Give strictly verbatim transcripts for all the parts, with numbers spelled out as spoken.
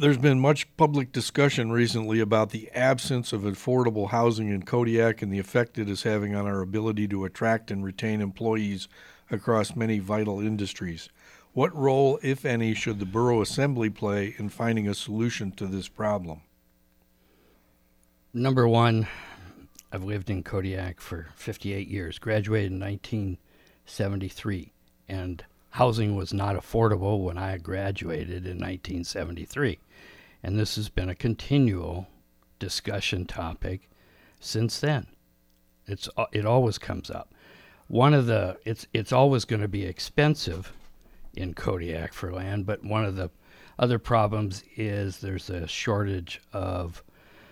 There's been much public discussion recently about the absence of affordable housing in Kodiak and the effect it is having on our ability to attract and retain employees across many vital industries. What role, if any, should the Borough Assembly play in finding a solution to this problem? Number one, I've lived in Kodiak for fifty-eight years, graduated in nineteen seventy-three, and housing was not affordable when I graduated in nineteen seventy-three. And this has been a continual discussion topic since then. It's it always comes up. One of the it's it's always going to be expensive in Kodiak for land, but one of the other problems is there's a shortage of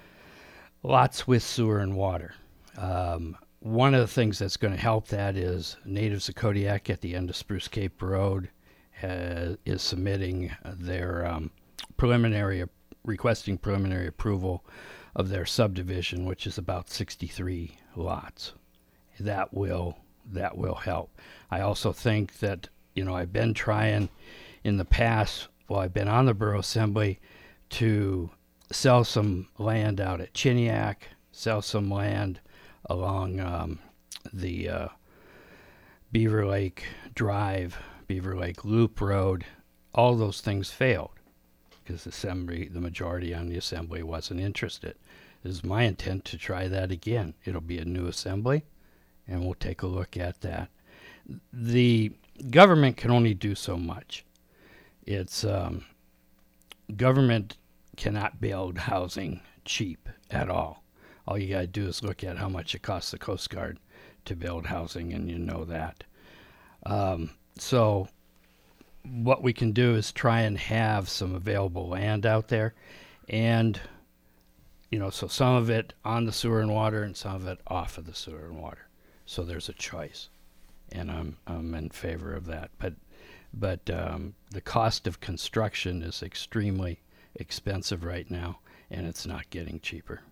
lots with sewer and water. Um, one of the things that's going to help that is Natives of Kodiak at the end of Spruce Cape Road has, is submitting their um, preliminary, requesting preliminary approval of their subdivision, which is about sixty-three lots. That will that will help. I also think that, you know, I've been trying in the past, while I've been on the Borough Assembly, to sell some land out at Chiniak, sell some land along um, the uh, Beaver Lake Drive, Beaver Lake Loop Road. All those things failed because the assembly, the majority on the assembly wasn't interested. It is my intent to try that again. It'll be a new assembly, and we'll take a look at that. The government can only do so much. It's um, government cannot build housing cheap at all. All you got to do is look at how much it costs the Coast Guard to build housing, and you know that. Um, so what we can do is try and have some available land out there, and, you know, so some of it on the sewer and water and some of it off of the sewer and water. So there's a choice, and I'm I'm in favor of that. But but um, the cost of construction is extremely expensive right now, and it's not getting cheaper.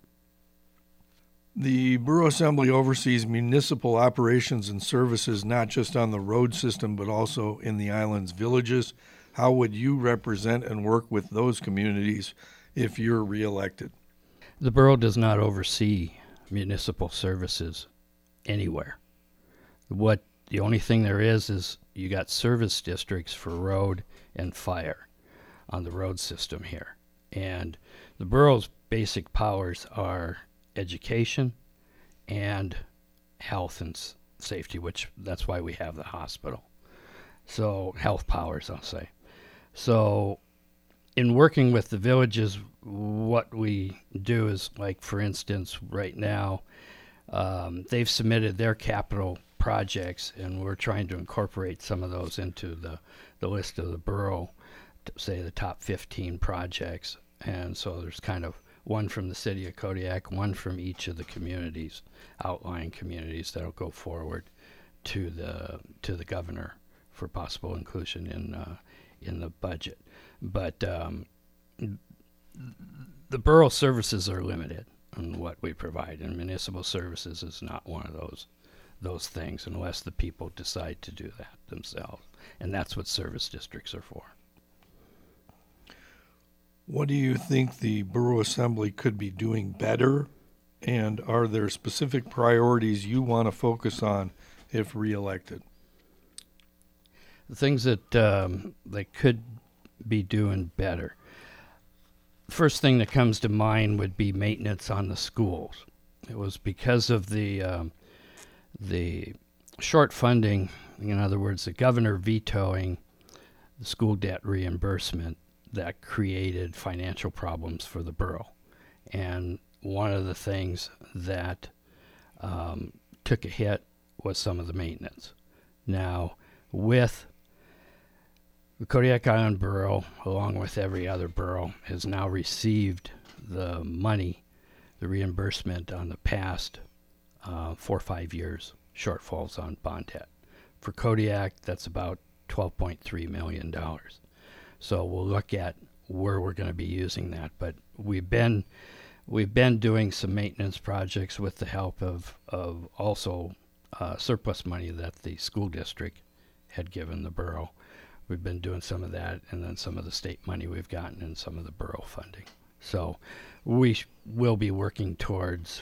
The Borough Assembly oversees municipal operations and services not just on the road system but also in the island's villages. How would you represent and work with those communities if you're reelected? The borough does not oversee municipal services anywhere. What the only thing there is is you got service districts for road and fire on the road system here. And the borough's basic powers are education and health and s- safety, which that's why we have the hospital. So health powers, I'll say. So in working with the villages, what we do is, like, for instance, right now, um, they've submitted their capital projects, and we're trying to incorporate some of those into the, the list of the borough, to say the top fifteen projects. And so there's kind of one from the city of Kodiak, one from each of the communities, outlying communities, that'll go forward to the to the governor for possible inclusion in uh, in the budget. But um, the borough services are limited on what we provide, and municipal services is not one of those those things unless the people decide to do that themselves. And that's what service districts are for. What do you think the Borough Assembly could be doing better? And are there specific priorities you want to focus on if reelected? The things that um, they could be doing better. First thing that comes to mind would be maintenance on the schools. It was because of the um, the short funding, in other words, the governor vetoing the school debt reimbursement, that created financial problems for the borough. And one of the things that um, took a hit was some of the maintenance. Now, with the Kodiak Island Borough, along with every other borough, has now received the money, the reimbursement on the past uh, four or five years shortfalls on bond debt. For Kodiak, that's about twelve point three million dollars. So we'll look at where we're going to be using that. But we've been we've been doing some maintenance projects with the help of, of also uh, surplus money that the school district had given the borough. We've been doing some of that, and then some of the state money we've gotten and some of the borough funding. So we sh- will be working towards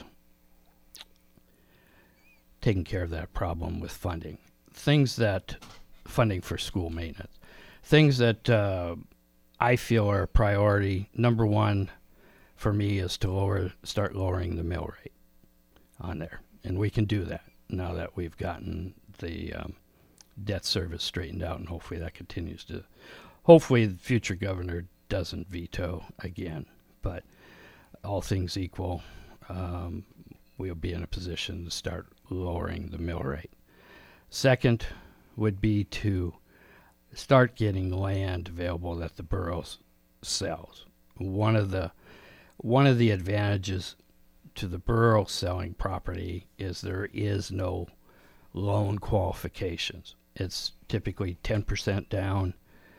taking care of that problem with funding. Things that, funding for school maintenance, things that uh, I feel are a priority. Number one for me is to lower, start lowering the mill rate on there. And we can do that now that we've gotten the um, debt service straightened out, and hopefully that continues to, hopefully the future governor doesn't veto again. But all things equal, um, we'll be in a position to start lowering the mill rate. Second would be to start getting land available that the borough s- sells. One of the one of the advantages to the borough selling property is there is no loan qualifications. It's typically ten percent down,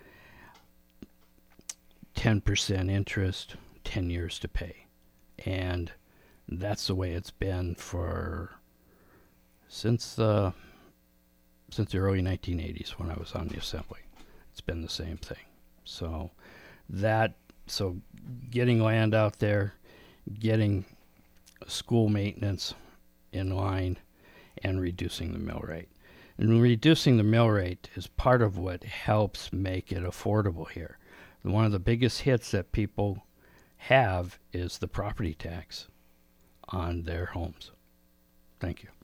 ten percent interest, ten years to pay. And that's the way it's been for since the since the early nineteen eighties when I was on the assembly. It's been the same thing. So that so getting land out there, getting school maintenance in line, and reducing the mill rate. And reducing the mill rate is part of what helps make it affordable here. One of the biggest hits that people have is the property tax on their homes. Thank you.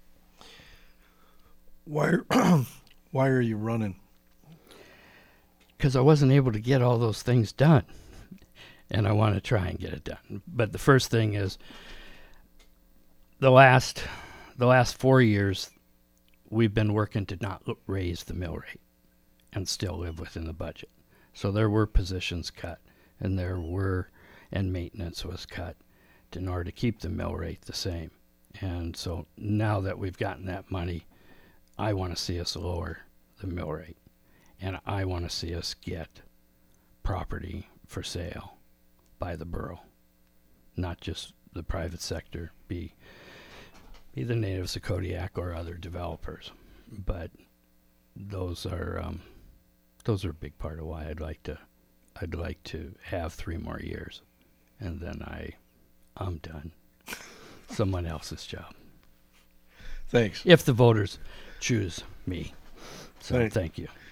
Why are, why are you running? Because I wasn't able to get all those things done, and I want to try and get it done. But the first thing is the last the last four years we've been working to not l- raise the mill rate and still live within the budget. So there were positions cut, and there were and maintenance was cut in order to keep the mill rate the same. And so now that we've gotten that money, I want to see us lower the mill rate. And I want to see us get property for sale by the borough, not just the private sector, be be the natives of Kodiak or other developers. But those are um, those are a big part of why I'd like to I'd like to have three more years, and then I I'm done. Someone else's job. Thanks. If the voters choose me. So Thank- thank you.